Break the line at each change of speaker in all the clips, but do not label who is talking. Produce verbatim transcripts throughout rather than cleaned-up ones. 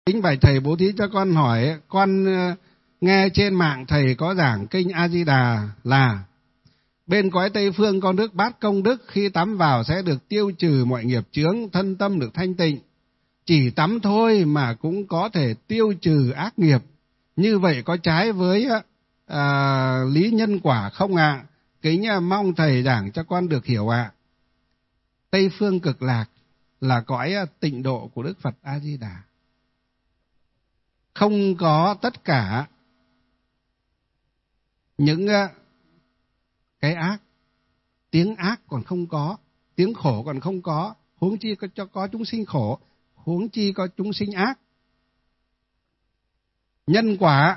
Kính bạch thầy, bố thí cho con hỏi, con nghe trên mạng thầy có giảng kinh A Di Đà là bên cõi Tây phương có nước bát công đức, khi tắm vào sẽ được tiêu trừ mọi nghiệp chướng, thân tâm được thanh tịnh. Chỉ tắm thôi mà cũng có thể tiêu trừ ác nghiệp. Như vậy có trái với à, lý nhân quả không ạ? À? Kính mong thầy giảng cho con được hiểu ạ. À. Tây phương cực lạc là cõi tịnh độ của Đức Phật A Di Đà. Không có tất cả những cái ác, tiếng ác còn không có, tiếng khổ còn không có, huống chi có cho có chúng sinh khổ, huống chi có chúng sinh ác. Nhân quả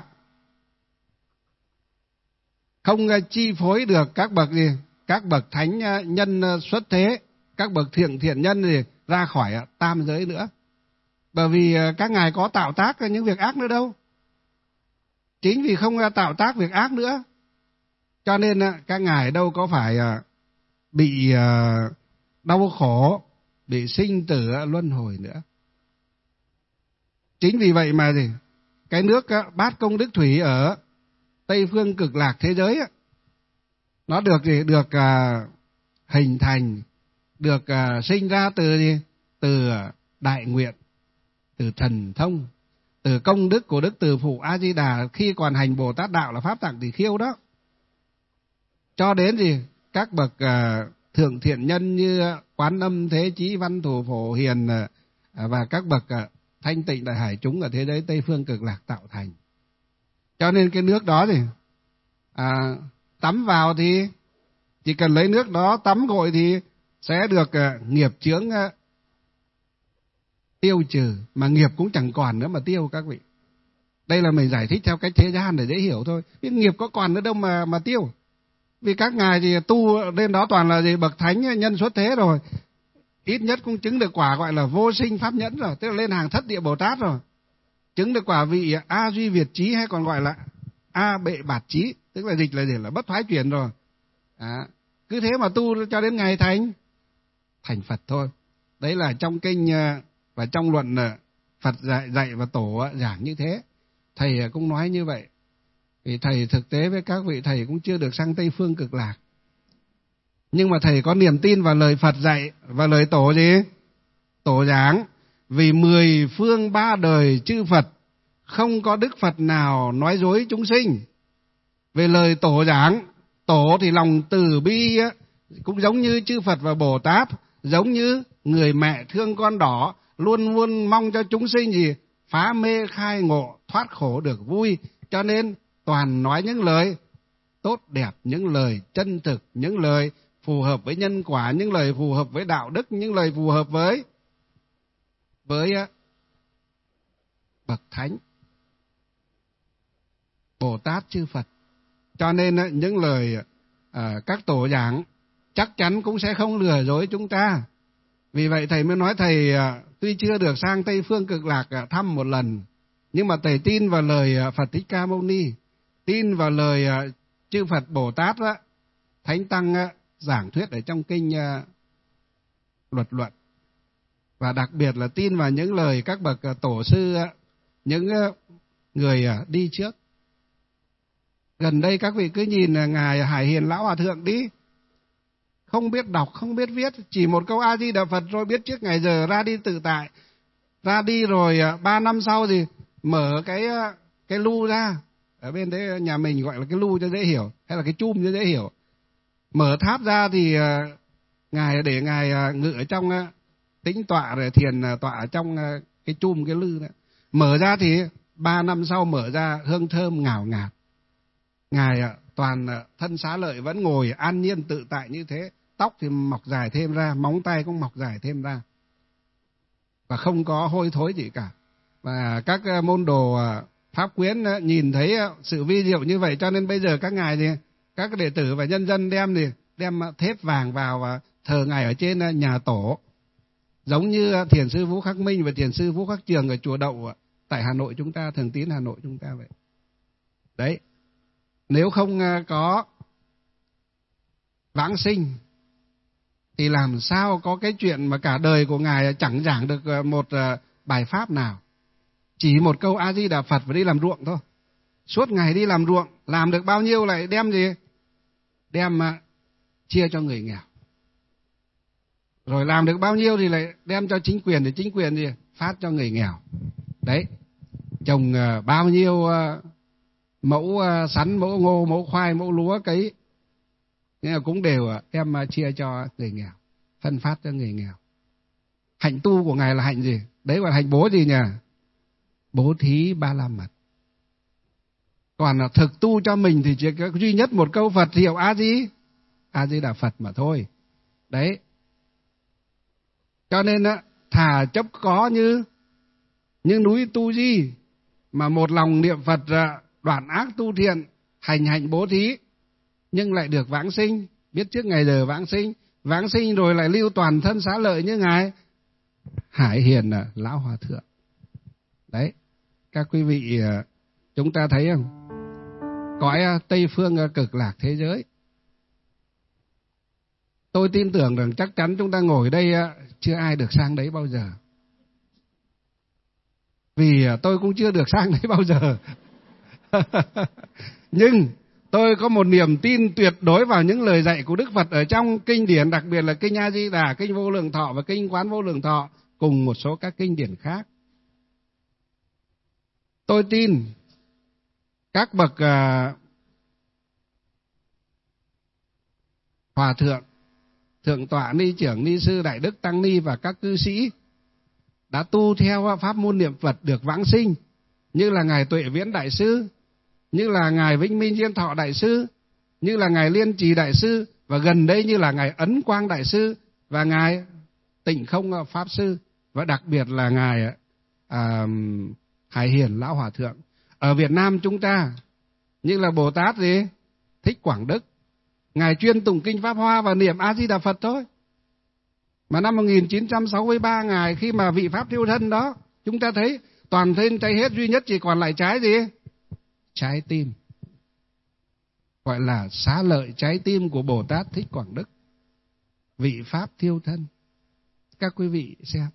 không chi phối được các bậc gì, các bậc thánh nhân xuất thế, các bậc thiện thiện nhân gì ra khỏi tam giới nữa. Bởi vì các ngài có tạo tác những việc ác nữa đâu. Chính vì không tạo tác việc ác nữa, cho nên các ngài đâu có phải bị đau khổ, bị sinh tử luân hồi nữa. Chính vì vậy mà gì, cái nước bát công đức thủy ở Tây phương cực lạc thế giới nó được gì, được hình thành, được sinh ra từ gì, từ đại nguyện, từ thần thông, từ công đức của Đức Từ Phụ A Di Đà khi còn hành Bồ Tát đạo là Pháp Tạng Tỳ Khiêu đó. Cho đến gì các bậc uh, thượng thiện nhân như Quán Âm, Thế Chí, Văn Thù, Phổ Hiền uh, và các bậc uh, thanh tịnh đại hải chúng ở thế giới Tây phương cực lạc tạo thành. Cho nên cái nước đó thì à, tắm vào thì chỉ cần lấy nước đó tắm gội thì sẽ được uh, nghiệp chướng uh, tiêu trừ, mà nghiệp cũng chẳng còn nữa mà tiêu các vị. Đây là mình giải thích theo cách thế gian để dễ hiểu thôi. Cái nghiệp có còn nữa đâu mà mà tiêu. Vì các ngài thì tu lên đó toàn là gì, bậc thánh nhân xuất thế rồi. Ít nhất cũng chứng được quả gọi là vô sinh pháp nhẫn rồi, tức là lên hàng thất địa Bồ Tát rồi. Chứng được quả vị A Duy Việt Trí hay còn gọi là A Bệ Bạt Trí, tức là dịch là gì, là bất thoái chuyển rồi. À, cứ thế mà tu cho đến ngày thành thành Phật thôi. Đấy là trong kinh và trong luận Phật dạy, dạy và tổ giảng như thế. Thầy cũng nói như vậy. Vì thầy thực tế với các vị thầy cũng chưa được sang Tây phương cực lạc. Nhưng mà thầy có niềm tin vào lời Phật dạy và lời tổ gì? Tổ giảng. Vì mười phương ba đời chư Phật không có Đức Phật nào nói dối chúng sinh. Về lời tổ giảng, tổ thì lòng từ bi cũng giống như chư Phật và Bồ Tát, giống như người mẹ thương con đỏ, luôn luôn mong cho chúng sinh gì? Phá mê khai ngộ, thoát khổ được vui. Cho nên toàn nói những lời tốt đẹp, những lời chân thực, những lời phù hợp với nhân quả, những lời phù hợp với đạo đức, những lời phù hợp với với bậc thánh, Bồ Tát chư Phật. Cho nên những lời à, các tổ giảng chắc chắn cũng sẽ không lừa dối chúng ta. Vì vậy thầy mới nói thầy à, tuy chưa được sang Tây phương cực lạc à, thăm một lần, nhưng mà thầy tin vào lời à, Phật Thích Ca Mâu Ni, tin vào lời à, chư Phật Bồ Tát á, Thánh Tăng á, giảng thuyết ở trong kinh à, Luật Luận. Và đặc biệt là tin vào những lời các bậc à, tổ sư, à, những à, người à, đi trước. Gần đây các vị cứ nhìn à, Ngài Hải Hiền Lão Hòa Thượng đi. Không biết đọc, không biết viết, chỉ một câu A Di Đà Phật rồi biết trước ngày giờ ra đi tự tại. Ra đi rồi à, ba năm sau thì mở cái à, cái lu ra. Ở bên đấy nhà mình gọi là cái lu cho dễ hiểu, hay là cái chum cho dễ hiểu. Mở tháp ra thì uh, ngài để ngài uh, ngự ở trong uh, tĩnh tọa rồi thiền uh, tọa ở trong uh, cái chum cái lư đó. Mở ra thì ba năm sau mở ra hương thơm ngào ngạt. Ngài uh, toàn uh, thân xá lợi vẫn ngồi an nhiên tự tại như thế, tóc thì mọc dài thêm ra, móng tay cũng mọc dài thêm ra, và không có hôi thối gì cả. Và các uh, môn đồ uh, Pháp Quyến nhìn thấy sự vi diệu như vậy, cho nên bây giờ các ngài thì các đệ tử và nhân dân đem thì đem thép vàng vào và thờ ngài ở trên nhà tổ, giống như thiền sư Vũ Khắc Minh và thiền sư Vũ Khắc Trường ở chùa Đậu tại Hà Nội chúng ta, Thường Tín Hà Nội chúng ta vậy. Đấy, nếu không có vãng sinh thì làm sao có cái chuyện mà cả đời của ngài chẳng giảng được một bài pháp nào. chỉ một câu A Di Đà Phật và đi làm ruộng thôi. Suốt ngày đi làm ruộng, làm được bao nhiêu lại đem gì? Đem uh, chia cho người nghèo. Rồi làm được bao nhiêu thì lại đem cho chính quyền, thì chính quyền gì? Phát cho người nghèo. Đấy, trồng uh, bao nhiêu uh, mẫu uh, sắn, mẫu ngô, mẫu khoai, mẫu lúa cấy, nhưng mà cũng đều uh, đem uh, chia cho người nghèo, phân phát cho người nghèo. Hạnh tu của Ngài là hạnh gì? Đấy gọi là hạnh bố gì nhỉ? Bố thí ba la mật. Còn là thực tu cho mình thì chỉ có duy nhất một câu Phật hiệu A Di, A Di Đà Phật mà thôi. Đấy. Cho nên á, thà chấp có như như núi Tu Di, mà một lòng niệm Phật, đoạn ác tu thiện, hành hạnh bố thí, nhưng lại được vãng sinh, biết trước ngày giờ vãng sinh, vãng sinh rồi lại lưu toàn thân xá lợi như Ngài Hải Hiền là Lão Hòa Thượng. Đấy, các quý vị chúng ta thấy không? Cõi Tây Phương Cực Lạc thế giới, tôi tin tưởng rằng chắc chắn chúng ta ngồi đây chưa ai được sang đấy bao giờ. Vì tôi cũng chưa được sang đấy bao giờ. Nhưng tôi có một niềm tin tuyệt đối vào những lời dạy của Đức Phật ở trong kinh điển, đặc biệt là kinh A Di Đà, kinh Vô Lượng Thọ và kinh Quán Vô Lượng Thọ, cùng một số các kinh điển khác. Tôi tin các bậc uh, hòa thượng, thượng tọa, ni trưởng, ni sư, đại đức, tăng ni và các cư sĩ đã tu theo pháp môn niệm Phật được vãng sinh, như là Ngài Tuệ Viễn Đại Sư, như là Ngài Vĩnh Minh Diên Thọ Đại Sư, như là Ngài Liên Trì Đại Sư, và gần đây như là Ngài Ấn Quang Đại Sư và Ngài Tịnh Không Pháp Sư, và đặc biệt là Ngài à, Hải Hiền Lão Hòa Thượng. Ở Việt Nam chúng ta như là Bồ Tát gì? Thích Quảng Đức, Ngài chuyên tụng kinh Pháp Hoa và niệm A Di Đà Phật thôi. Mà năm một nghìn chín trăm sáu mươi ba, Ngài khi mà vị Pháp thiêu thân đó, chúng ta thấy toàn thân cháy hết, duy nhất chỉ còn lại trái gì? Trái tim. Gọi là xá lợi trái tim của Bồ Tát Thích Quảng Đức, vị Pháp thiêu thân. Các quý vị xem.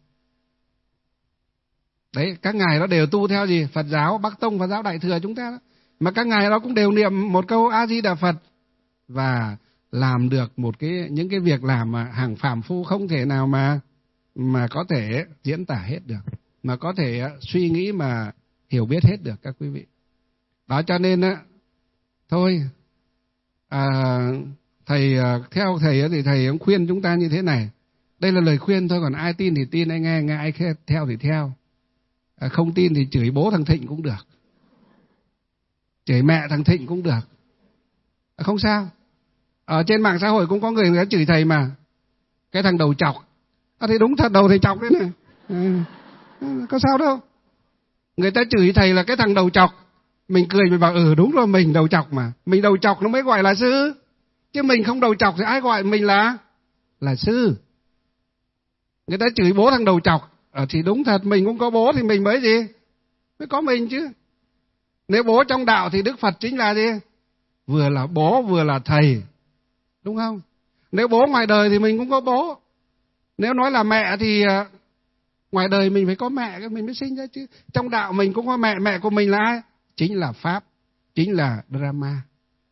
Đấy, các ngài đó đều tu theo gì? Phật giáo, Bắc Tông, Phật giáo Đại Thừa chúng ta đó. Mà các ngài đó cũng đều niệm một câu A Di Đà Phật và làm được một cái những cái việc làm mà hàng phàm phu không thể nào mà mà có thể diễn tả hết được, mà có thể suy nghĩ mà hiểu biết hết được, các quý vị. Đó cho nên á, thôi à, thầy theo thầy thì thầy cũng khuyên chúng ta như thế này. Đây là lời khuyên thôi, còn ai tin thì tin, ai nghe nghe, ai theo thì theo. À, không tin thì chửi bố thằng Thịnh cũng được, chửi mẹ thằng Thịnh cũng được, à, không sao. Ở trên mạng xã hội cũng có người, người ta chửi thầy mà, cái thằng đầu chọc. À, thì đúng thật, đầu thầy chọc đấy này, à, có sao đâu. Người ta chửi thầy là cái thằng đầu chọc, mình cười mình bảo ừ đúng rồi, mình đầu chọc mà, mình đầu chọc nó mới gọi là sư, chứ mình không đầu chọc thì ai gọi mình là là sư. Người ta chửi bố thằng đầu chọc, à, thì đúng thật, mình cũng có bố thì mình mới gì, mới có mình chứ. Nếu bố trong đạo thì Đức Phật chính là gì? Vừa là bố vừa là thầy, đúng không? Nếu bố ngoài đời thì mình cũng có bố. Nếu nói là mẹ thì uh, ngoài đời mình phải có mẹ, mình mới sinh ra chứ. Trong đạo mình cũng có mẹ, mẹ của mình là ai? Chính là Pháp, chính là Brahma.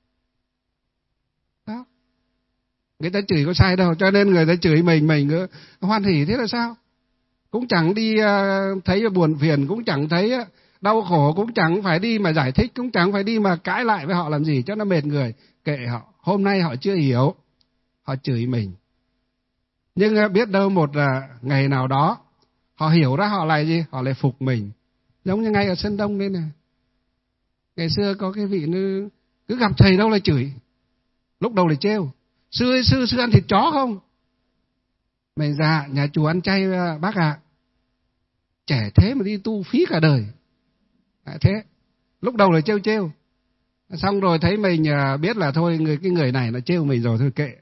Đó. Người ta chửi có sai đâu, cho nên người ta chửi mình, mình cứ hoan hỉ thế là sao? Cũng chẳng đi uh, thấy buồn phiền, cũng chẳng thấy uh, đau khổ, cũng chẳng phải đi mà giải thích, cũng chẳng phải đi mà cãi lại với họ làm gì cho nó mệt người. Kệ họ, hôm nay họ chưa hiểu, họ chửi mình. Nhưng uh, biết đâu một uh, ngày nào đó họ hiểu ra, họ lại gì? Họ lại phục mình. Giống như ngay ở Sơn Đông đây này. Ngày xưa có cái vị nữ cứ gặp thầy đâu là chửi, lúc đầu là trêu. Sư ơi, sư, sư ăn thịt chó không? Mày dạ, nhà chùa ăn chay bác ạ. À. Trẻ thế mà đi tu phí cả đời. À, thế, lúc đầu là trêu trêu. Xong rồi thấy mình biết là thôi, người cái người này nó trêu mình rồi, thôi kệ.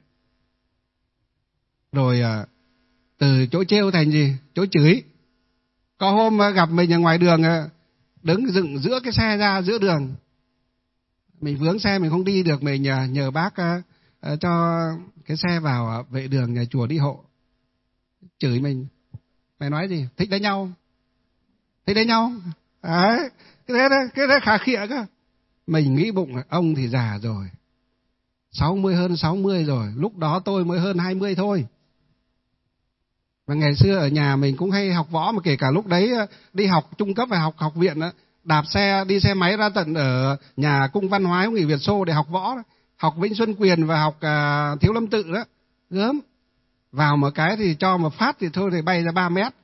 Rồi từ chỗ trêu thành gì? Chỗ chửi. Có hôm gặp mình ở ngoài đường, đứng dựng giữa cái xe ra giữa đường. Mình vướng xe mình không đi được, mình nhờ, nhờ bác uh, cho cái xe vào uh, vệ đường nhà chùa đi hộ. Chửi mình. Mày nói gì? Thích đánh nhau? Thích đánh nhau? Đấy, cái thế đấy, cái thế khả khịa cơ. Mình nghĩ bụng là ông thì già rồi, sáu mươi hơn sáu mươi rồi, lúc đó tôi mới hơn hai mươi thôi. Và ngày xưa ở nhà mình cũng hay học võ, mà kể cả lúc đấy đi học trung cấp và học học viện đó, đạp xe đi xe máy ra tận ở nhà cung văn hóa hữu nghị Việt Xô để học võ đó. Học Vĩnh Xuân Quyền và học uh, Thiếu Lâm Tự đó, gớm. Vào một cái thì cho một phát thì thôi thì bay ra ba mét.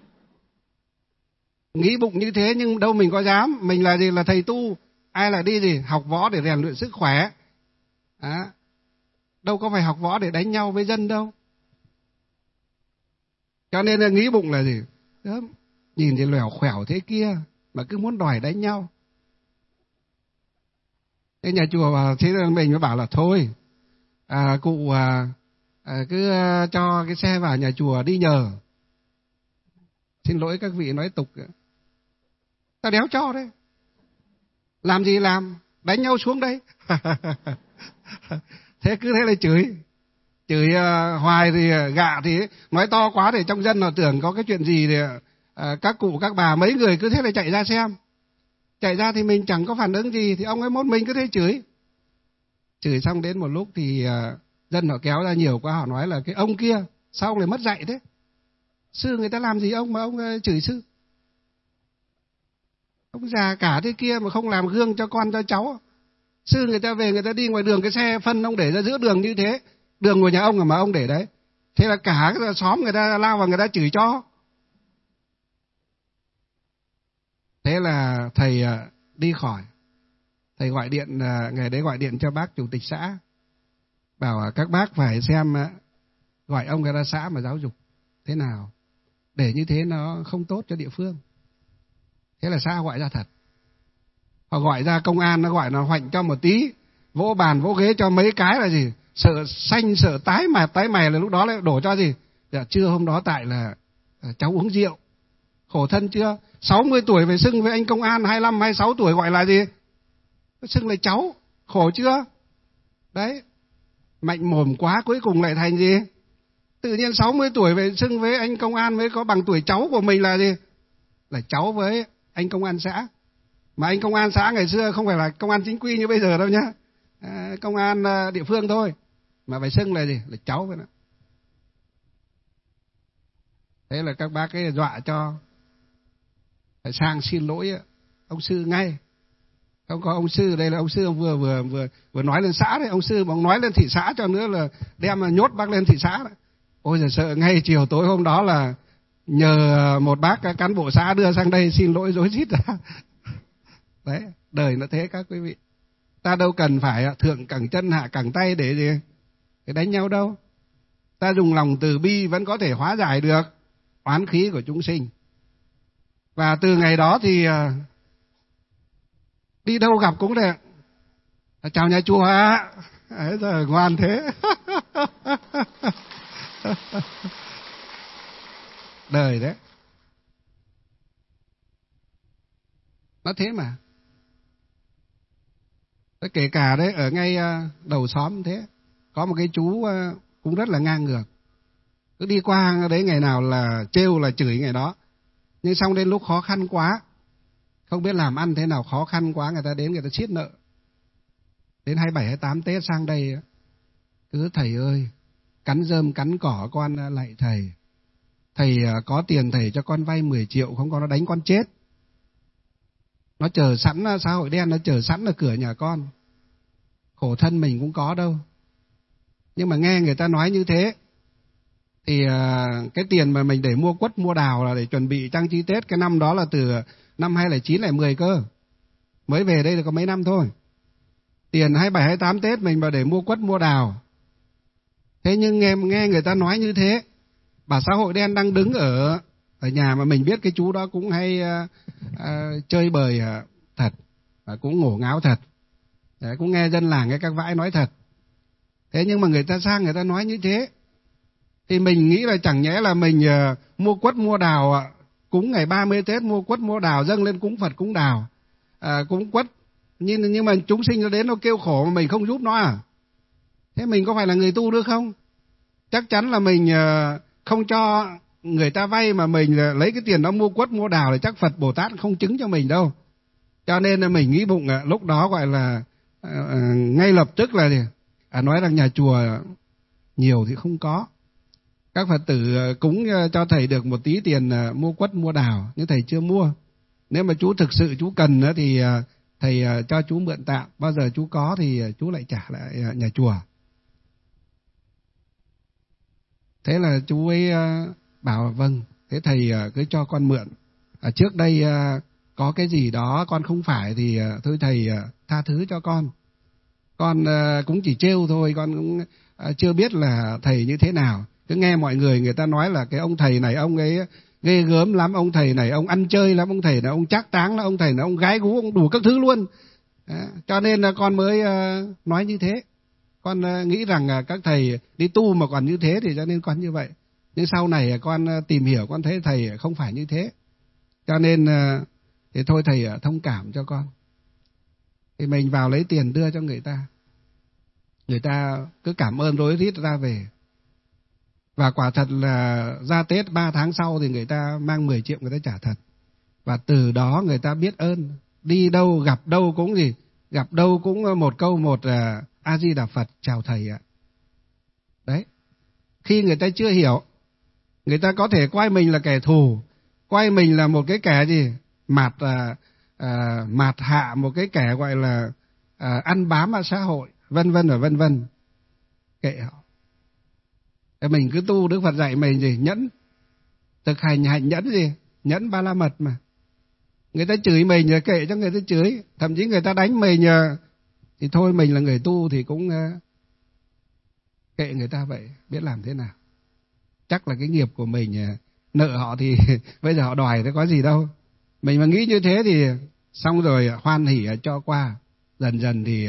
Nghĩ bụng như thế nhưng đâu mình có dám, mình là gì, là thầy tu, ai lại đi gì học võ để rèn luyện sức khỏe. Đó. Đâu có phải học võ để đánh nhau với dân đâu. Cho nên là nghĩ bụng là gì, gớm, nhìn thì lẻo khẻo thế kia mà cứ muốn đòi đánh nhau. Thế nhà chùa thế nên mình mới bảo là thôi, à, cụ à, à, cứ cho cái xe vào nhà chùa đi nhờ. Xin lỗi các vị nói tục, ta đéo cho đấy. Làm gì làm, đánh nhau xuống đây. Thế cứ thế là chửi. Chửi uh, hoài thì gạ thì nói to quá để trong dân là tưởng có cái chuyện gì thì uh, các cụ các bà mấy người cứ thế là chạy ra xem. Chạy ra thì mình chẳng có phản ứng gì thì ông ấy mốt mình cứ thế chửi. Chửi xong đến một lúc thì uh, dân họ kéo ra nhiều quá, họ nói là cái ông kia sao ông lại mất dạy thế? Sư người ta làm gì ông mà ông uh, chửi sư? Ông già cả thế kia mà không làm gương cho con cho cháu. Sư người ta về người ta đi ngoài đường, cái xe phân ông để ra giữa đường như thế, đường của nhà ông mà ông để đấy. Thế là cả cái xóm người ta lao vào người ta chửi cho. Thế là thầy đi khỏi. Thầy gọi điện, ngày đấy gọi điện cho bác chủ tịch xã, bảo các bác phải xem gọi ông ra xã mà giáo dục thế nào, để như thế nó không tốt cho địa phương. Thế là xã gọi ra thật. Họ gọi ra công an, nó gọi nó hoạnh cho một tí, vỗ bàn vỗ ghế cho mấy cái là gì, sợ xanh sợ tái mà tái mày là lúc đó lại đổ cho gì. Dạ, trưa hôm đó tại là cháu uống rượu. Khổ thân chưa, sáu mươi tuổi phải xưng với anh công an, hai mươi lăm, hai mươi sáu tuổi gọi là gì, xưng là cháu, khổ chưa. Đấy, mạnh mồm quá cuối cùng lại thành gì, tự nhiên sáu mươi tuổi phải xưng với anh công an mới có bằng tuổi cháu của mình là gì, là cháu với anh công an xã. Mà anh công an xã ngày xưa không phải là công an chính quy như bây giờ đâu nhá, à, công an địa phương thôi, mà phải xưng là gì, là cháu với nó. Thế là các bác ấy dọa cho phải sang xin lỗi ông sư ngay. Không có ông sư, đây là ông sư ông vừa vừa vừa vừa nói lên xã đấy, ông sư mà ông nói lên thị xã cho nữa là đem mà nhốt bác lên thị xã đấy. Ôi giời, sợ ngay chiều tối hôm đó là nhờ một bác cán bộ xã đưa sang đây xin lỗi rối rít ra. Đấy, đời nó thế các quý vị. Ta đâu cần phải thượng cẳng chân hạ cẳng tay để gì, để đánh nhau đâu. Ta dùng lòng từ bi vẫn có thể hóa giải được oán khí của chúng sinh. Và từ ngày đó thì đi đâu gặp cũng thế. Chào nhà chùa ạ. Đấy giờ ngoan thế. Đời đấy. Nó thế mà. Kể cả đấy ở ngay đầu xóm thế, có một cái chú cũng rất là ngang ngược. Cứ đi qua đấy ngày nào là trêu là chửi ngày đó. Nhưng xong đến lúc khó khăn quá, không biết làm ăn thế nào, khó khăn quá, người ta đến người ta siết nợ. Đến hai mươi bảy, hai mươi tám Tết sang đây, cứ thầy ơi, cắn rơm cắn cỏ con lạy thầy. Thầy có tiền thầy cho con vay mười triệu, không có nó đánh con chết. Nó chờ sẵn, xã hội đen nó chờ sẵn ở cửa nhà con. Khổ thân mình cũng có đâu. Nhưng mà nghe người ta nói như thế, thì cái tiền mà mình để mua quất mua đào là để chuẩn bị trang trí Tết. Cái năm đó là từ năm hai không không chín, hai không một không cơ. Mới về đây được có mấy năm thôi. Tiền hai mươi bảy, hai mươi tám Tết mình mà để mua quất mua đào. Thế nhưng nghe, nghe người ta nói như thế, bà xã hội đen đang đứng ở ở nhà mà mình biết cái chú đó cũng hay uh, uh, chơi bời uh, thật, và cũng ngổ ngáo thật. Đấy, cũng nghe dân làng, nghe các vãi nói thật. Thế nhưng mà người ta sang người ta nói như thế, thì mình nghĩ là chẳng nhẽ là mình uh, mua quất mua đào, uh, cúng ngày ba mươi Tết mua quất mua đào dâng lên cúng Phật cúng đào, uh, cúng quất. Nhưng, nhưng mà chúng sinh nó đến nó kêu khổ mà mình không giúp nó à? Thế mình có phải là người tu nữa không? Chắc chắn là mình uh, không cho người ta vay mà mình lấy cái tiền đó mua quất mua đào thì chắc Phật Bồ Tát không chứng cho mình đâu. Cho nên là mình nghĩ bụng lúc đó gọi là à, ngay lập tức là gì? À, nói rằng nhà chùa nhiều thì không có. Các Phật tử cúng cho thầy được một tí tiền mua quất mua đào, nhưng thầy chưa mua. Nếu mà chú thực sự chú cần nữa thì thầy cho chú mượn tạm, bao giờ chú có thì chú lại trả lại nhà chùa. Thế là chú ấy bảo vâng, thế thầy cứ cho con mượn. À, trước đây có cái gì đó con không phải thì thôi thầy tha thứ cho con. Con cũng chỉ trêu thôi, con cũng chưa biết là thầy như thế nào. Cứ nghe mọi người người ta nói là cái ông thầy này ông ấy ghê gớm lắm, ông thầy này ông ăn chơi lắm, ông thầy này ông trác táng lắm, ông thầy này ông gái gú, ông đủ các thứ luôn. À, cho nên là con mới uh, nói như thế. Con uh, nghĩ rằng uh, các thầy đi tu mà còn như thế thì cho nên con như vậy. Nhưng sau này uh, con uh, tìm hiểu con thấy thầy không phải như thế. Cho nên uh, thì thôi thầy uh, thông cảm cho con. Thì mình vào lấy tiền đưa cho người ta. Người ta cứ cảm ơn rối rít ra về. Và quả thật là ra Tết ba tháng sau thì người ta mang mười triệu người ta trả thật. Và từ đó người ta biết ơn. Đi đâu gặp đâu cũng gì, gặp đâu cũng một câu một uh, A Di Đà Phật, chào thầy ạ. Đấy. Khi người ta chưa hiểu, người ta có thể coi mình là kẻ thù, coi mình là một cái kẻ gì mạt uh, uh, mạt hạ, một cái kẻ gọi là uh, ăn bám ở xã hội, vân vân và vân vân. Kệ họ. Mình cứ tu, Đức Phật dạy mình gì? Nhẫn. Thực hành hạnh nhẫn gì? Nhẫn ba la mật mà. Người ta chửi mình rồi kệ cho người ta chửi. Thậm chí người ta đánh mình thì thôi, mình là người tu thì cũng kệ người ta vậy. Biết làm thế nào. Chắc là cái nghiệp của mình nợ họ thì bây giờ họ đòi thì có gì đâu. Mình mà nghĩ như thế thì xong rồi hoan hỉ cho qua. Dần dần thì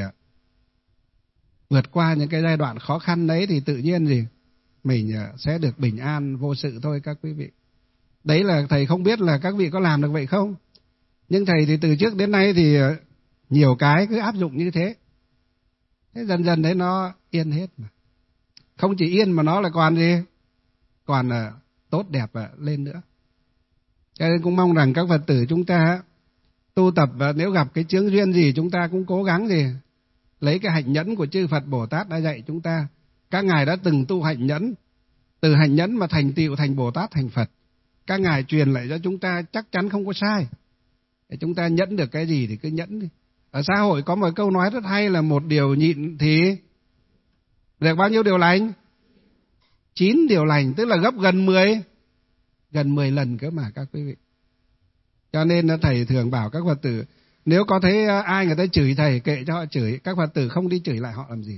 vượt qua những cái giai đoạn khó khăn đấy thì tự nhiên gì mình sẽ được bình an vô sự thôi các quý vị. Đấy là thầy không biết là các vị có làm được vậy không. Nhưng thầy thì từ trước đến nay thì nhiều cái cứ áp dụng như thế. Thế dần dần đấy nó yên hết mà. Không chỉ yên mà nó là còn gì? Còn tốt đẹp lên nữa. Cho nên cũng mong rằng các Phật tử chúng ta tu tập, nếu gặp cái chướng duyên gì chúng ta cũng cố gắng gì lấy cái hạnh nhẫn của chư Phật Bồ Tát đã dạy chúng ta. Các ngài đã từng tu hạnh nhẫn, từ hạnh nhẫn mà thành tựu thành Bồ Tát thành Phật. Các ngài truyền lại cho chúng ta chắc chắn không có sai. Để chúng ta nhẫn được cái gì thì cứ nhẫn đi. Ở xã hội có một câu nói rất hay là một điều nhịn thì được bao nhiêu điều lành? Chín điều lành, tức là gấp gần mười, gần mười lần cơ mà các quý vị. Cho nên thầy thường bảo các Phật tử, nếu có thấy ai người ta chửi thầy, kệ cho họ chửi. Các Phật tử không đi chửi lại họ làm gì.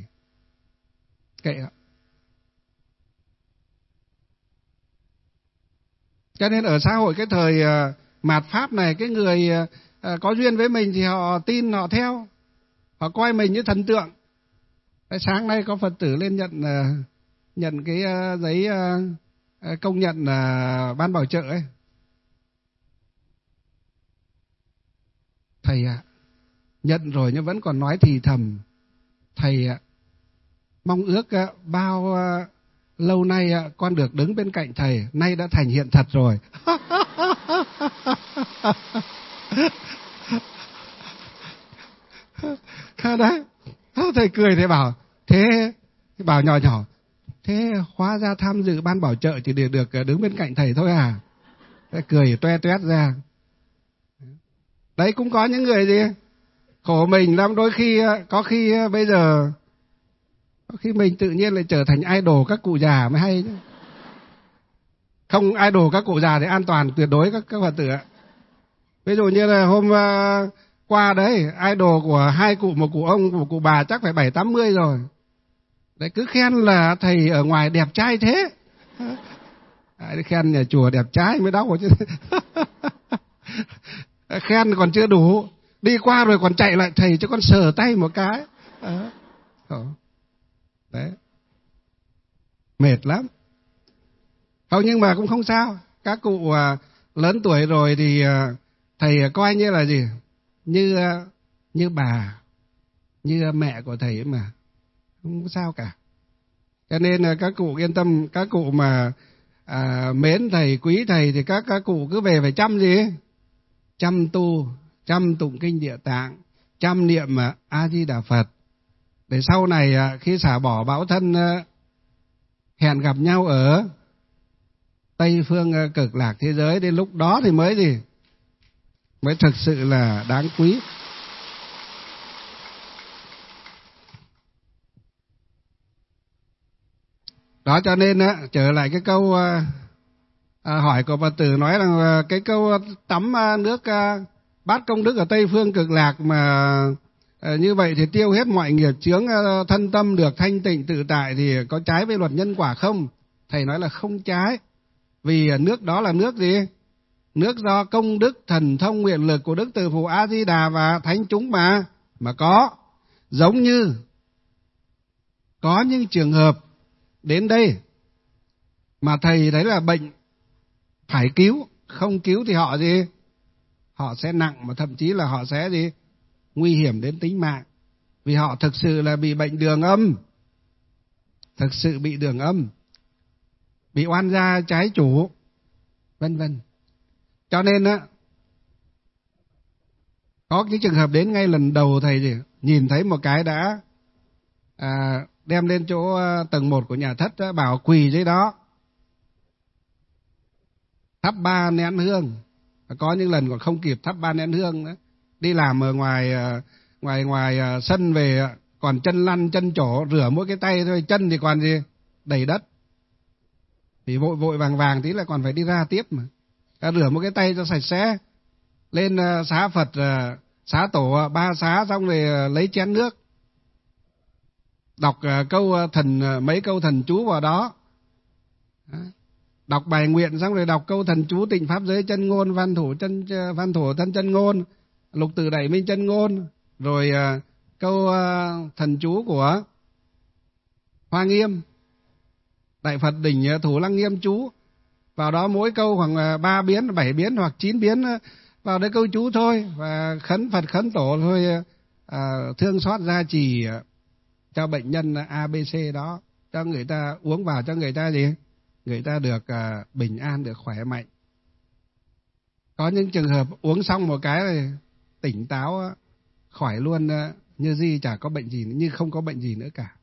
Kệ họ. Cho nên ở xã hội cái thời mạt Pháp này, cái người có duyên với mình thì họ tin, họ theo. Họ coi mình như thần tượng. Sáng nay có Phật tử lên nhận nhận cái giấy công nhận ban bảo trợ ấy. Thầy ạ, à, nhận rồi nhưng vẫn còn nói thì thầm. Thầy ạ, à, mong ước à, bao à, lâu nay à, con được đứng bên cạnh thầy, nay đã thành hiện thật rồi. Đấy, thầy cười, thầy bảo, thế, thầy bảo nhỏ nhỏ, thế hóa ra tham dự ban bảo trợ chỉ để được đứng bên cạnh thầy thôi à? Thầy cười toe toét ra. Đấy, cũng có những người gì khổ mình lắm, đôi khi có khi bây giờ có khi mình tự nhiên lại trở thành idol các cụ già mới hay chứ. Không idol các cụ già thì an toàn tuyệt đối các các Phật tử ạ. Ví dụ như là hôm uh, qua đấy, idol của hai cụ, một cụ ông, một cụ bà chắc phải bảy tám mươi rồi. Đấy, cứ khen là thầy ở ngoài đẹp trai thế. Đấy, khen nhà chùa đẹp trai mới đau chứ. Khen còn chưa đủ, đi qua rồi còn chạy lại thầy cho con sờ tay một cái. Đấy, mệt lắm. Không, nhưng mà cũng không sao. Các cụ à, lớn tuổi rồi thì à, thầy coi như là gì, như à, như bà, như mẹ của thầy ấy mà, không có sao cả. Cho nên là các cụ yên tâm. Các cụ mà à, mến thầy, quý thầy thì các các cụ cứ về phải chăm gì? Chăm tu, chăm tụng kinh Địa Tạng, chăm niệm A Di Đà Phật. Để sau này khi xả bỏ báo thân, hẹn gặp nhau ở Tây phương cực lạc thế giới, đến lúc đó thì mới gì? Mới thực sự là đáng quý. Đó cho nên á, trở lại cái câu à, hỏi của Phật tử nói rằng cái câu tắm nước bát công đức ở Tây phương cực lạc mà à, như vậy thì tiêu hết mọi nghiệp chướng, thân tâm được thanh tịnh tự tại thì có trái với luật nhân quả không? Thầy nói là không trái. Vì nước đó là nước gì? Nước do công đức thần thông nguyện lực của Đức Từ Phụ A Di Đà và thánh chúng mà mà có. Giống như có những trường hợp đến đây mà thầy thấy là bệnh phải cứu, không cứu thì họ gì? Họ sẽ nặng, mà thậm chí là họ sẽ gì? Nguy hiểm đến tính mạng. Vì họ thực sự là bị bệnh đường âm, thực sự bị đường âm, bị oan gia trái chủ, vân vân. Cho nên á, có cái trường hợp đến ngay lần đầu thầy gì? Nhìn thấy một cái đã à, đem lên chỗ tầng một của nhà thất đó, bảo quỳ dưới đó thắp ba nén hương. Có những lần còn không kịp thắp ba nén hương nữa. Đi làm ở ngoài ngoài ngoài sân về còn chân lăn chân trổ, rửa mỗi cái tay thôi, chân thì còn gì? Đầy đất. Thì vội vội vàng vàng tí là còn phải đi ra tiếp mà. À, rửa một cái tay cho sạch sẽ. Lên xá Phật, xá tổ ba xá xong rồi lấy chén nước, đọc câu thần, mấy câu thần chú vào đó. Đọc bài nguyện xong rồi đọc câu thần chú tịnh pháp giới chân ngôn, văn thủ chân văn thủ thân chân ngôn, lục tử đẩy minh chân ngôn, rồi uh, câu uh, thần chú của Hoa Nghiêm, Đại Phật đỉnh Thủ Lăng Nghiêm chú. Vào đó mỗi câu khoảng ba biến, bảy biến hoặc chín biến vào đấy câu chú thôi, và khấn Phật khấn tổ thôi, uh, thương xót gia trì cho bệnh nhân a bê xê đó, cho người ta uống vào, cho người ta gì? Người ta được uh, bình an, được khỏe mạnh. Có những trường hợp uống xong một cái này tỉnh táo, khỏi luôn, uh, như gì chả có bệnh gì, như không có bệnh gì nữa cả.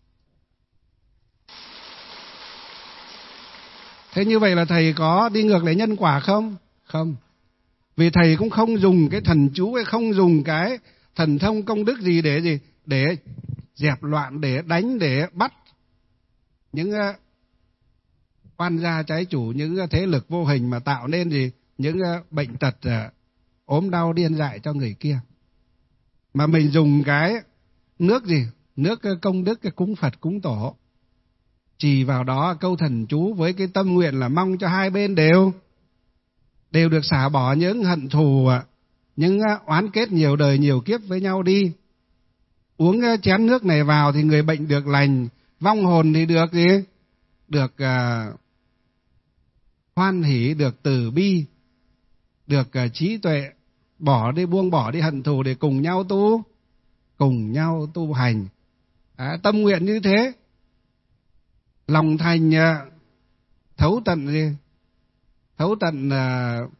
Thế như vậy là thầy có đi ngược lại nhân quả không? Không. Vì thầy cũng không dùng cái thần chú, hay không dùng cái thần thông công đức gì để gì? Để dẹp loạn, để đánh, để bắt những uh, oan gia trái chủ, những thế lực vô hình mà tạo nên gì? Những uh, bệnh tật, uh, ốm đau điên dại cho người kia. Mà mình dùng cái nước gì? Nước uh, công đức, cái cúng Phật, cúng tổ, trì vào đó câu thần chú với cái tâm nguyện là mong cho hai bên đều đều được xả bỏ những hận thù, những oán kết nhiều đời nhiều kiếp với nhau đi. Uống chén nước này vào thì người bệnh được lành, vong hồn thì được gì? Được uh, hoan hỷ, được từ bi, được uh, trí tuệ, bỏ đi, buông bỏ đi hận thù để cùng nhau tu, cùng nhau tu hành. À, tâm nguyện như thế, lòng thành uh, thấu tận gì? Thấu tận uh,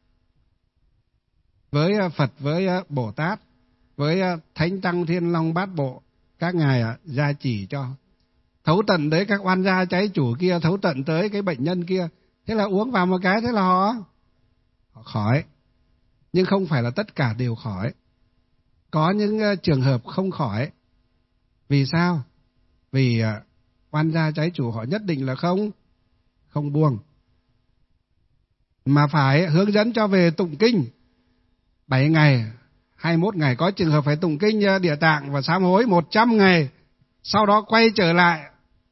với Phật, với Bồ Tát, với Thánh Tăng Thiên Long Bát Bộ, các ngài gia chỉ cho. Thấu tận tới các oan gia trái chủ kia, thấu tận tới cái bệnh nhân kia. Thế là uống vào một cái, thế là họ, họ khỏi. Nhưng không phải là tất cả đều khỏi. Có những trường hợp không khỏi. Vì sao? Vì oan gia trái chủ họ nhất định là không, không buông. Mà phải hướng dẫn cho về tụng kinh bảy ngày, hai mươi mốt ngày, có trường hợp phải tụng kinh Địa Tạng và sám hối một trăm ngày, sau đó quay trở lại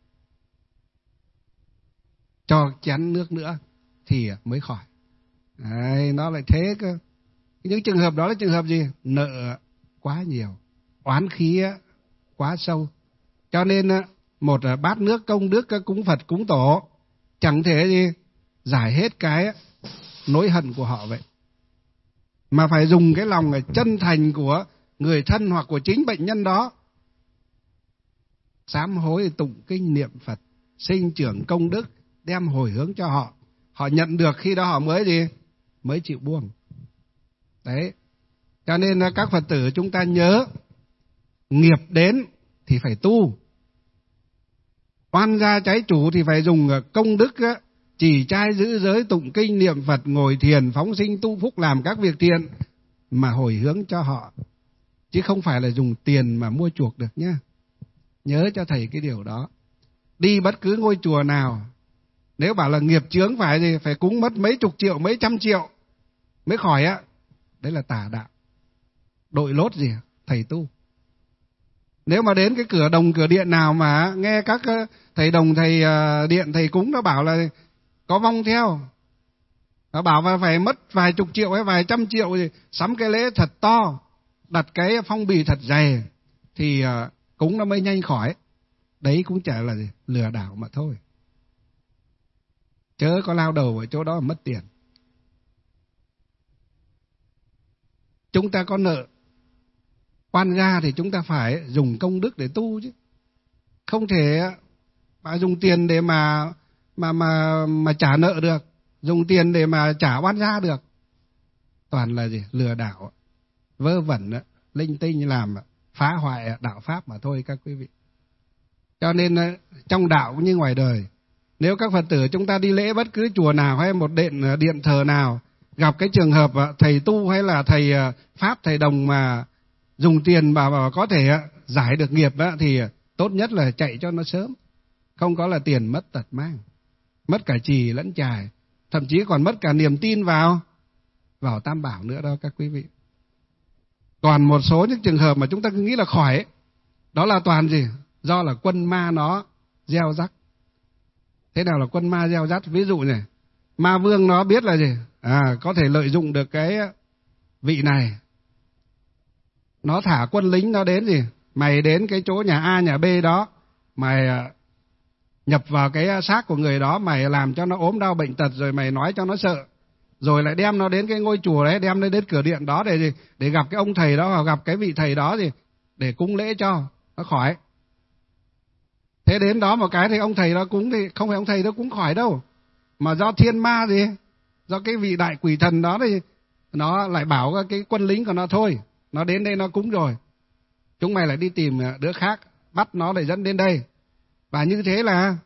cho chén nước nữa thì mới khỏi. Đấy, nó lại thế cơ. Những trường hợp đó là trường hợp gì? Nợ quá nhiều, oán khí quá sâu. Cho nên một bát nước công đức cúng Phật cúng tổ chẳng thể gì giải hết cái nỗi hận của họ vậy. Mà phải dùng cái lòng chân thành của người thân hoặc của chính bệnh nhân đó, sám hối tụng kinh niệm Phật, sinh trưởng công đức, đem hồi hướng cho họ. Họ nhận được khi đó họ mới gì? Mới chịu buông. Đấy. Cho nên các Phật tử chúng ta nhớ, nghiệp đến thì phải tu. Oan gia trái chủ thì phải dùng công đức, trì trai giữ giới, tụng kinh niệm Phật, ngồi thiền, phóng sinh tu phúc, làm các việc thiện mà hồi hướng cho họ. Chứ không phải là dùng tiền mà mua chuộc được nhá. Nhớ cho thầy cái điều đó. Đi bất cứ ngôi chùa nào, nếu bảo là nghiệp chướng phải gì, phải cúng mất mấy chục triệu, mấy trăm triệu mới khỏi á, đấy là tà đạo. Đội lốt gì thầy tu. Nếu mà đến cái cửa đồng cửa điện nào mà nghe các thầy đồng thầy điện thầy cúng nó bảo là có vong theo, nó bảo là phải mất vài chục triệu hay vài trăm triệu gì, sắm cái lễ thật to, đặt cái phong bì thật dày thì cúng nó mới nhanh khỏi. Đấy cũng chả là gì, lừa đảo mà thôi. Chớ có lao đầu ở chỗ đó mà mất tiền. Chúng ta có nợ oan gia thì chúng ta phải dùng công đức để tu chứ. Không thể mà dùng tiền để mà mà mà mà trả nợ được, dùng tiền để mà trả oan gia được. Toàn là gì? Lừa đảo, vớ vẩn, linh tinh, làm phá hoại đạo pháp mà thôi các quý vị. Cho nên trong đạo cũng như ngoài đời, nếu các Phật tử chúng ta đi lễ bất cứ chùa nào hay một điện điện thờ nào, gặp cái trường hợp thầy tu hay là thầy pháp, thầy đồng mà dùng tiền mà, mà có thể giải được nghiệp đó, thì tốt nhất là chạy cho nó sớm. Không có là tiền mất tật mang, mất cả trì lẫn chài, thậm chí còn mất cả niềm tin vào vào Tam Bảo nữa đó các quý vị. Còn một số những trường hợp mà chúng ta cứ nghĩ là khỏi, đó là toàn gì? Do là quân ma nó gieo rắc. Thế nào là quân ma gieo rắc? Ví dụ này, ma vương nó biết là gì? À, có thể lợi dụng được cái vị này, nó thả quân lính nó đến gì? Mày đến cái chỗ nhà A, nhà B đó, mày nhập vào cái xác của người đó, mày làm cho nó ốm đau bệnh tật, rồi mày nói cho nó sợ, rồi lại đem nó đến cái ngôi chùa đấy, đem nó đến cửa điện đó để gì? Để gặp cái ông thầy đó, hoặc gặp cái vị thầy đó gì? Để cúng lễ cho nó khỏi. Thế đến đó một cái thì ông thầy đó cúng thì không phải ông thầy đó cúng khỏi đâu, mà do thiên ma gì, do cái vị đại quỷ thần đó thì nó lại bảo cái quân lính của nó thôi, nó đến đây nó cúng rồi, chúng mày lại đi tìm đứa khác, bắt nó để dẫn đến đây. Và như thế là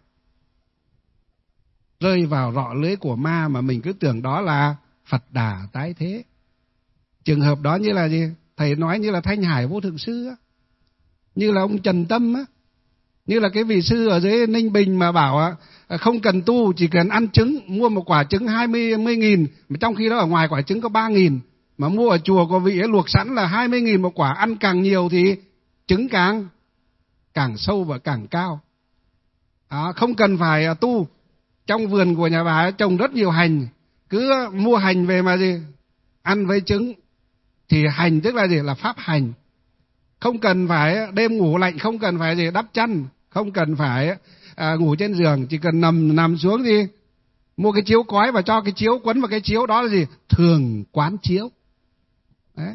rơi vào rọ lưới của ma, mà mình cứ tưởng đó là Phật Đà tái thế. Trường hợp đó như là gì? Thầy nói như là Thanh Hải Vô Thượng Sư á, như là ông Trần Tâm á, như là cái vị sư ở dưới Ninh Bình mà bảo không cần tu, chỉ cần ăn trứng, mua một quả trứng hai mươi nghìn, mà trong khi đó ở ngoài quả trứng có ba nghìn, mà mua ở chùa có vị ấy luộc sẵn là hai mươi nghìn một quả, ăn càng nhiều thì trứng càng càng sâu và càng cao. Đó, không cần phải tu. Trong vườn của nhà bà trồng rất nhiều hành, cứ mua hành về mà gì? Ăn với trứng. Thì hành tức là gì? Là pháp hành. Không cần phải đêm ngủ lạnh, không cần phải gì đắp chăn, không cần phải à, ngủ trên giường, chỉ cần nằm nằm xuống đi, mua cái chiếu cói và cho cái chiếu quấn vào cái chiếu đó là gì? Thường quán chiếu. Đấy.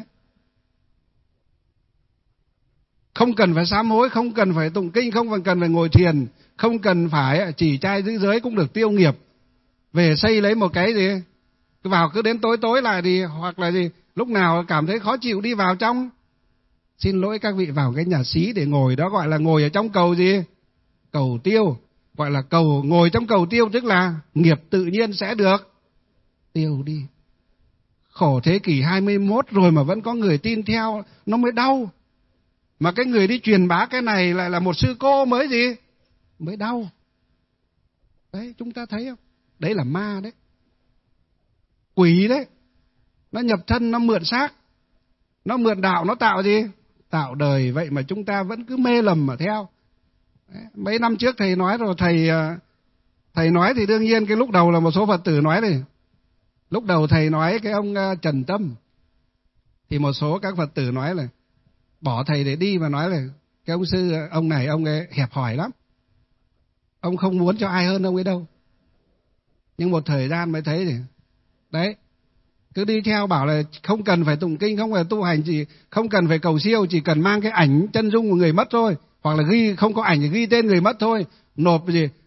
Không cần phải sám hối, không cần phải tụng kinh, không cần phải ngồi thiền, không cần phải chỉ trai giữ giới cũng được tiêu nghiệp. Về xây lấy một cái gì, cứ vào cứ đến tối tối lại thì, hoặc là gì, lúc nào cảm thấy khó chịu đi vào trong, xin lỗi các vị, vào cái nhà xí để ngồi đó, gọi là ngồi ở trong cầu gì? Cầu tiêu. Gọi là cầu, ngồi trong cầu tiêu tức là nghiệp tự nhiên sẽ được tiêu đi. Khổ thế kỷ hai mươi mốt rồi mà vẫn có người tin theo, nó mới đau. Mà cái người đi truyền bá cái này lại là một sư cô mới gì? Mới đau. Đấy, chúng ta thấy không? Đấy là ma đấy. Quỷ đấy. Nó nhập thân, nó mượn xác, nó mượn đạo, nó tạo gì? Tạo đời. Vậy mà chúng ta vẫn cứ mê lầm mà theo. Đấy. Mấy năm trước thầy nói rồi, thầy thầy nói thì đương nhiên cái lúc đầu là một số Phật tử nói này. Lúc đầu thầy nói cái ông Trần Tâm, thì một số các Phật tử nói là bỏ thầy để đi, mà nói là cái ông sư, ông này ông ấy hẹp hòi lắm, ông không muốn cho ai hơn ông ấy đâu. Nhưng một thời gian mới thấy thì đấy, cứ đi theo bảo là không cần phải tụng kinh, không phải tu hành, chỉ không cần phải cầu siêu, chỉ cần mang cái ảnh chân dung của người mất thôi, hoặc là ghi không có ảnh thì ghi tên người mất thôi, nộp gì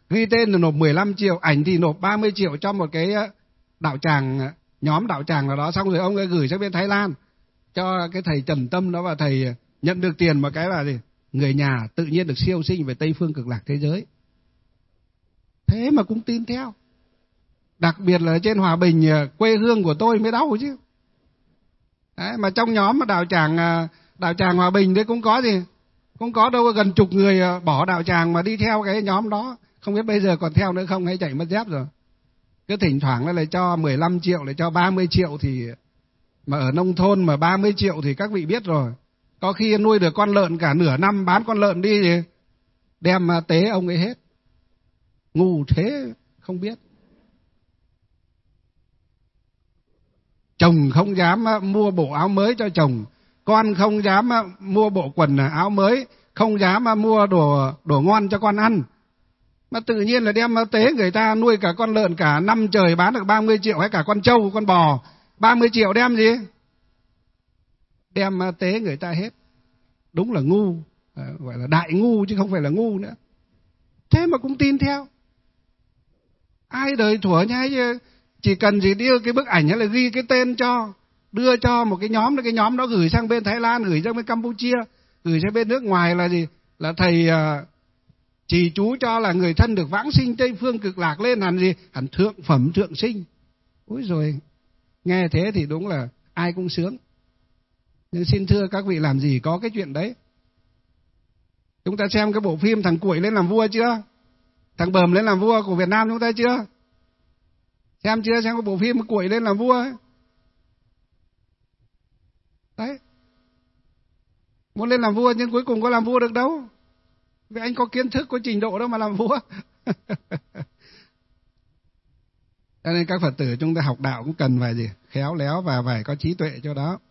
Ghi tên là nộp mười lăm triệu, ảnh thì nộp ba mươi triệu cho một cái đạo tràng, nhóm đạo tràng nào đó, xong rồi ông ấy gửi sang bên Thái Lan cho cái thầy Trần Tâm đó, và thầy nhận được tiền, một cái là gì? Người nhà tự nhiên được siêu sinh về Tây Phương Cực Lạc thế giới. Thế mà cũng tin theo. Đặc biệt là trên Hòa Bình, quê hương của tôi mới đau chứ. Đấy, mà trong nhóm mà đạo tràng đạo tràng Hòa Bình đấy cũng có gì? Cũng có đâu gần chục người bỏ đạo tràng mà đi theo cái nhóm đó. Không biết bây giờ còn theo nữa không, hay chạy mất dép rồi. Cứ thỉnh thoảng nó lại cho mười lăm triệu, lại cho ba mươi triệu, thì mà ở nông thôn mà ba mươi triệu thì các vị biết rồi. Có khi nuôi được con lợn cả nửa năm, bán con lợn đi thì đem tế ông ấy hết. Ngu thế không biết. Chồng không dám mua bộ áo mới cho chồng, con không dám mua bộ quần áo mới, không dám mua đồ đồ ngon cho con ăn. Mà tự nhiên là đem tế người ta, nuôi cả con lợn cả năm trời bán được ba mươi triệu, hay cả con trâu, con bò ba mươi triệu đem gì? Đem tế người ta hết. Đúng là ngu, gọi là đại ngu chứ không phải là ngu nữa. Thế mà cũng tin theo. Ai đời thuở nhái chứ, chỉ cần gì đưa cái bức ảnh hay là ghi cái tên cho, đưa cho một cái nhóm, cái nhóm đó gửi sang bên Thái Lan, gửi sang bên Campuchia, gửi sang bên nước ngoài là gì? Là thầy uh, chỉ chú cho là người thân được vãng sinh Tây Phương Cực Lạc lên hẳn gì? Hẳn thượng phẩm thượng sinh. Úi rồi, nghe thế thì đúng là ai cũng sướng. Nhưng xin thưa các vị, làm gì có cái chuyện đấy. Chúng ta xem cái bộ phim Thằng Cuội lên làm vua chưa? Thằng Bờm lên làm vua của Việt Nam chúng ta chưa? Xem chưa? Xem cái bộ phim Cuội lên làm vua ấy. Đấy. Muốn lên làm vua nhưng cuối cùng có làm vua được đâu. Vì anh có kiến thức, có trình độ đâu mà làm vua. Cho nên các Phật tử chúng ta học đạo cũng cần phải gì? Khéo léo và phải có trí tuệ cho đó.